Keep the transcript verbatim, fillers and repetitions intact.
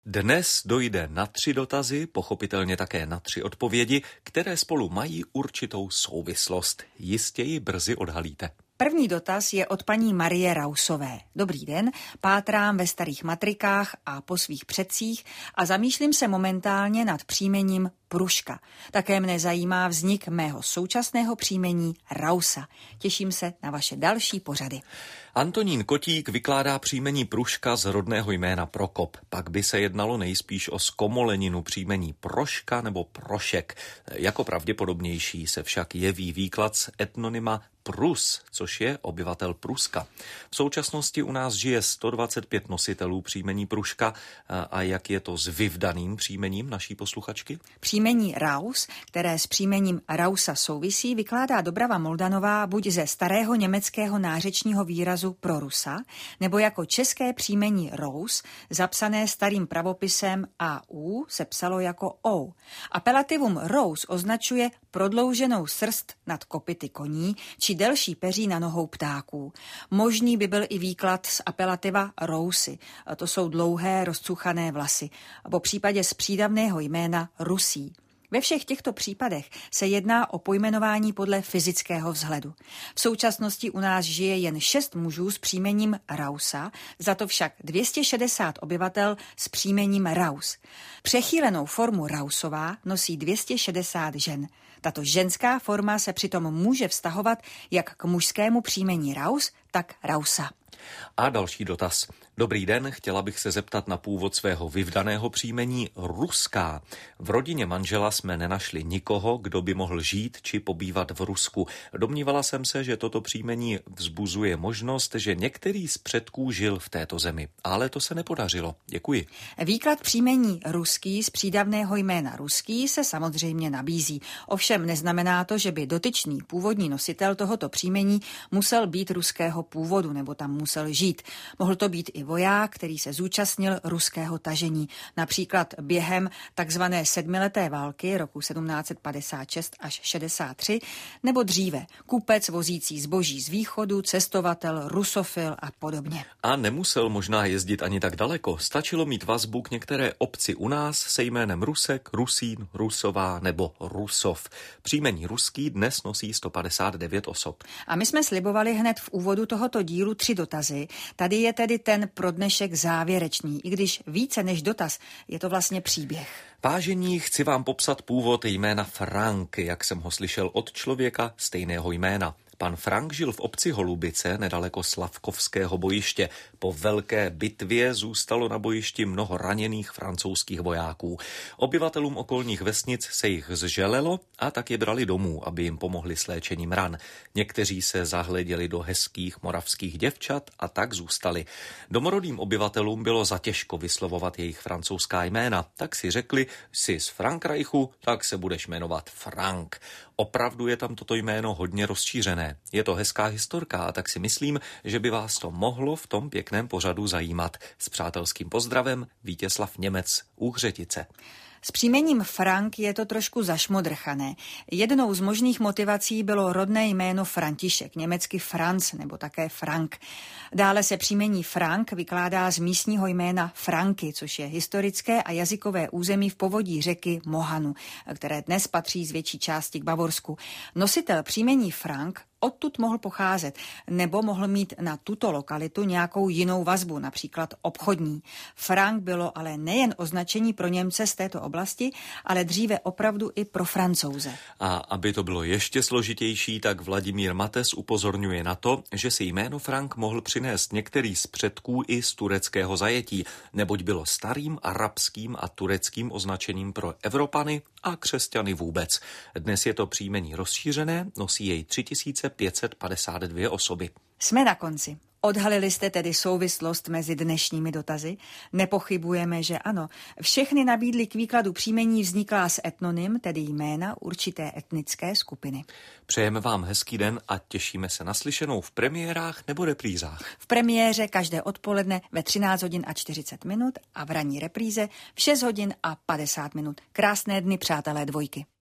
Dnes dojde na tři dotazy, pochopitelně také na tři odpovědi, které spolu mají určitou souvislost. Jistě ji brzy odhalíte. První dotaz je od paní Marie Rausové. Dobrý den, pátrám ve starých matrikách a po svých předcích a zamýšlím se momentálně nad příjmením Pruška. Také mne zajímá vznik mého současného příjmení Rausa. Těším se na vaše další pořady. Antonín Kotík vykládá příjmení Pruška z rodného jména Prokop. Pak by se jednalo nejspíš o zkomoleninu příjmení Proška nebo Prošek. Jako pravděpodobnější se však jeví výklad z etnonyma Prus, což je obyvatel Pruska. V současnosti u nás žije sto dvacet pět nositelů příjmení Pruška. A jak je to s vyvdaným příjmením naší posluchačky? Příjmení Raus, které s příjmením Rausa souvisí, vykládá Dobrava Moldanová buď ze starého německého nářečního výrazu pro Rusa, nebo jako české příjmení Rous, zapsané starým pravopisem A U, se psalo jako O. Apelativum Rous označuje prodlouženou srst nad kopyty koní či delší peří na nohou ptáků. Možný by byl i výklad z apelativa Rousy, to jsou dlouhé rozcuchané vlasy, po případě z přídavného jména Rusí. Ve všech těchto případech se jedná o pojmenování podle fyzického vzhledu. V současnosti u nás žije jen šest mužů s příjmením Rausa, za to však dvě stě šedesát obyvatel s příjmením Raus. Přechýlenou formu Rausová nosí dvě stě šedesát žen. Tato ženská forma se přitom může vztahovat jak k mužskému příjmení Raus, tak Rausa. A další dotaz. Dobrý den, chtěla bych se zeptat na původ svého vyvdaného příjmení Ruská. V rodině manžela jsme nenašli nikoho, kdo by mohl žít či pobývat v Rusku. Domnívala jsem se, že toto příjmení vzbuzuje možnost, že některý z předků žil v této zemi. Ale to se nepodařilo. Děkuji. Výklad příjmení Ruský z přídavného jména Ruský se samozřejmě nabízí. Ovšem neznamená to, že by dotyčný původní nositel tohoto příjmení musel být ruského původu nebo tam musel žít. Mohl to být i voják, který se zúčastnil ruského tažení, například během takzvané sedmileté války roku sedmnáct padesát šest až šedesát tři, nebo dříve kupec vozící zboží z východu, cestovatel, rusofil a podobně. A nemusel možná jezdit ani tak daleko, stačilo mít vazbu k některé obci u nás se jménem Rusek, Rusín, Rusová nebo Rusov. Příjmení Ruský dnes nosí sto padesát devět osob. A my jsme slibovali hned v úvodu tohoto dílu tři dotazy. Tady je tedy ten pro dnešek závěrečný, i když více než dotaz, je to vlastně příběh. Vážení, chci vám popsat původ jména Frank, jak jsem ho slyšel od člověka stejného jména. Pan Frank žil v obci Holubice nedaleko Slavkovského bojiště. Po velké bitvě zůstalo na bojišti mnoho raněných francouzských vojáků. Obyvatelům okolních vesnic se jich zželelo a tak je brali domů, aby jim pomohli s léčením ran. Někteří se zahleděli do hezkých moravských děvčat a tak zůstali. Domorodým obyvatelům bylo zatěžko vyslovovat jejich francouzská jména, tak si řekli, jsi z Frankreichu, tak se budeš jmenovat Frank. Opravdu je tam toto jméno hodně rozšířené. Je to hezká historka a tak si myslím, že by vás to mohlo v tom pěkném pořadu zajímat. S přátelským pozdravem Vítězslav Němec, Úhřetice. S příjmením Frank je to trošku zašmodrchané. Jednou z možných motivací bylo rodné jméno František, německy Franz nebo také Frank. Dále se příjmení Frank vykládá z místního jména Franky, což je historické a jazykové území v povodí řeky Mohanu, které dnes patří z větší části k Bavorsku. Nositel příjmení Frank odtud mohl pocházet, nebo mohl mít na tuto lokalitu nějakou jinou vazbu, například obchodní. Frank bylo ale nejen označení pro Němce z této oblasti, ale dříve opravdu i pro Francouze. A aby to bylo ještě složitější, tak Vladimír Mates upozorňuje na to, že si jméno Frank mohl přinést některý z předků i z tureckého zajetí, neboť bylo starým arabským a tureckým označením pro Evropany a křesťany vůbec. Dnes je to příjmení rozšířené, nosí jej tři tisíce pět set padesát dvě osoby. Jsme na konci. Odhalili jste tedy souvislost mezi dnešními dotazy? Nepochybujeme, že ano. Všechny nabídly k výkladu příjmení vzniklá z etnonym, tedy jména určité etnické skupiny. Přejeme vám hezký den a těšíme se na slyšenou v premiérách nebo reprízách. V premiéře každé odpoledne ve třináct hodin a čtyřicet minut a v ranní repríze v šest hodin a padesát minut. Krásné dny, přátelé dvojky.